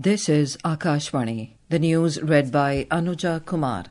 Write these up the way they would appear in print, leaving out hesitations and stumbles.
This is Akashvani. The news read by Anuja Kumar.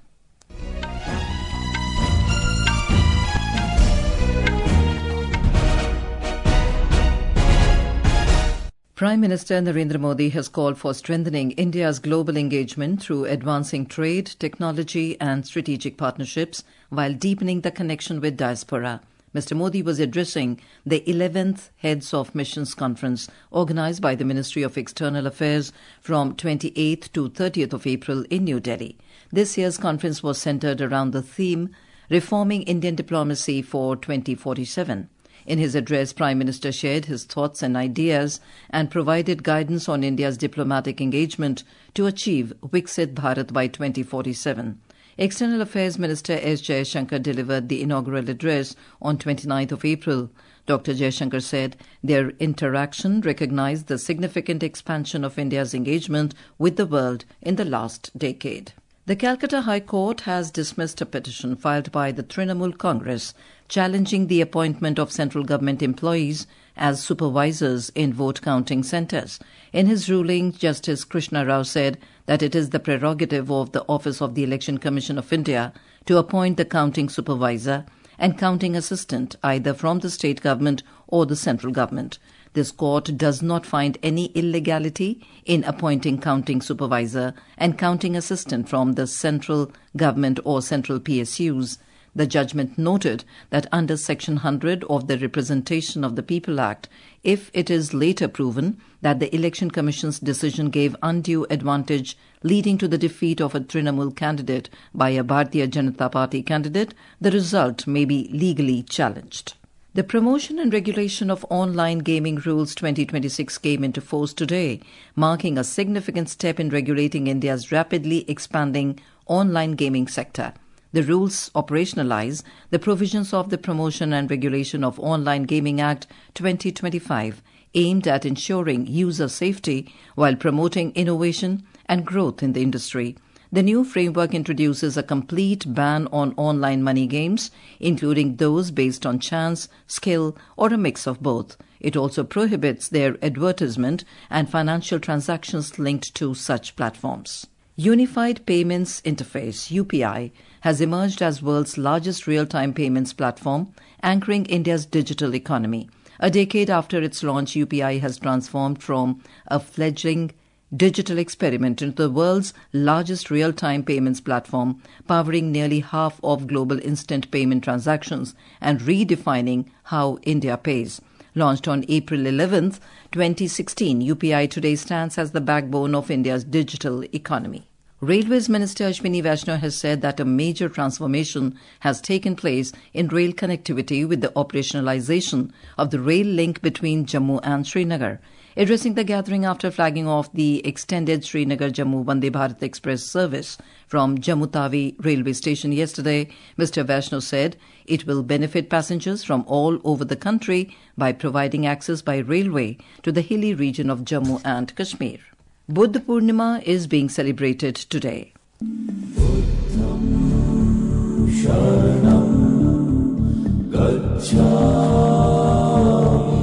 Prime Minister Narendra Modi has called for strengthening India's global engagement through advancing trade, technology and strategic partnerships while deepening the connection with diaspora. Mr. Modi was addressing the 11th Heads of Missions Conference organised by the Ministry of External Affairs from 28th to 30th of April in New Delhi. This year's conference was centred around the theme Reforming Indian Diplomacy for 2047. In his address, Prime Minister shared his thoughts and ideas and provided guidance on India's diplomatic engagement to achieve Viksit Bharat by 2047. External Affairs Minister S. Jaishankar delivered the inaugural address on 29th of April. Dr. Jaishankar said their interaction recognized the significant expansion of India's engagement with the world in the last decade. The Calcutta High Court has dismissed a petition filed by the Trinamool Congress challenging the appointment of central government employees as supervisors in vote counting centres. In his ruling, Justice Krishna Rao said that it is the prerogative of the Office of the Election Commission of India to appoint the counting supervisor and counting assistant either from the state government or the central government. This court does not find any illegality in appointing counting supervisor and counting assistant from the central government or central PSUs. The judgment noted that under Section 100 of the Representation of the People Act, if it is later proven that the Election Commission's decision gave undue advantage leading to the defeat of a Trinamool candidate by a Bharatiya Janata Party candidate, the result may be legally challenged. The Promotion and Regulation of Online Gaming Rules 2026 came into force today, marking a significant step in regulating India's rapidly expanding online gaming sector. The rules operationalize the provisions of the Promotion and Regulation of Online Gaming Act 2025, aimed at ensuring user safety while promoting innovation and growth in the industry. The new framework introduces a complete ban on online money games, including those based on chance, skill, or a mix of both. It also prohibits their advertisement and financial transactions linked to such platforms. Unified Payments Interface, UPI, has emerged as world's largest real-time payments platform, anchoring India's digital economy. A decade after its launch, UPI has transformed from a fledgling digital experiment into the world's largest real-time payments platform, powering nearly half of global instant payment transactions and redefining how India pays. Launched on April 11, 2016, UPI today stands as the backbone of India's digital economy. Railways Minister Ashwini Vaishnaw has said that a major transformation has taken place in rail connectivity with the operationalization of the rail link between Jammu and Srinagar. Addressing the gathering after flagging off the extended Srinagar-Jammu Vande Bharat Express service from Jammu Tawi railway station yesterday, Mr. Vaishnaw said it will benefit passengers from all over the country by providing access by railway to the hilly region of Jammu and Kashmir. Buddha Purnima is being celebrated today. Buddham Sharanam Gacchami.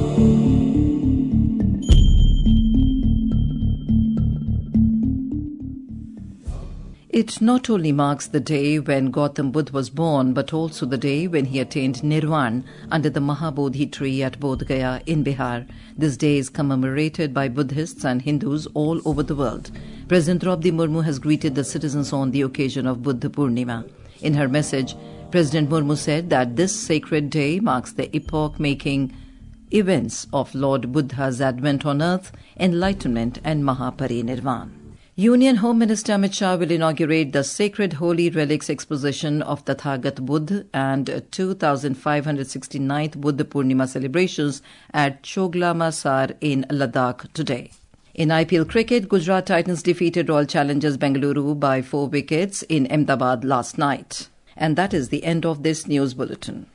It not only marks the day when Gautam Buddha was born, but also the day when he attained Nirvana under the Mahabodhi tree at Bodh Gaya in Bihar. This day is commemorated by Buddhists and Hindus all over the world. President Draupadi Murmu has greeted the citizens on the occasion of Buddha Purnima. In her message, President Murmu said that this sacred day marks the epoch-making events of Lord Buddha's advent on earth, enlightenment and Mahaparinirvana. Union Home Minister Amit Shah will inaugurate the Sacred Holy Relics Exposition of Tathagat Buddha and 2569th Buddha Purnima celebrations at Chogla Masar in Ladakh today. In IPL cricket, Gujarat Titans defeated Royal Challengers Bengaluru by 4 wickets in Ahmedabad last night. And that is the end of this news bulletin.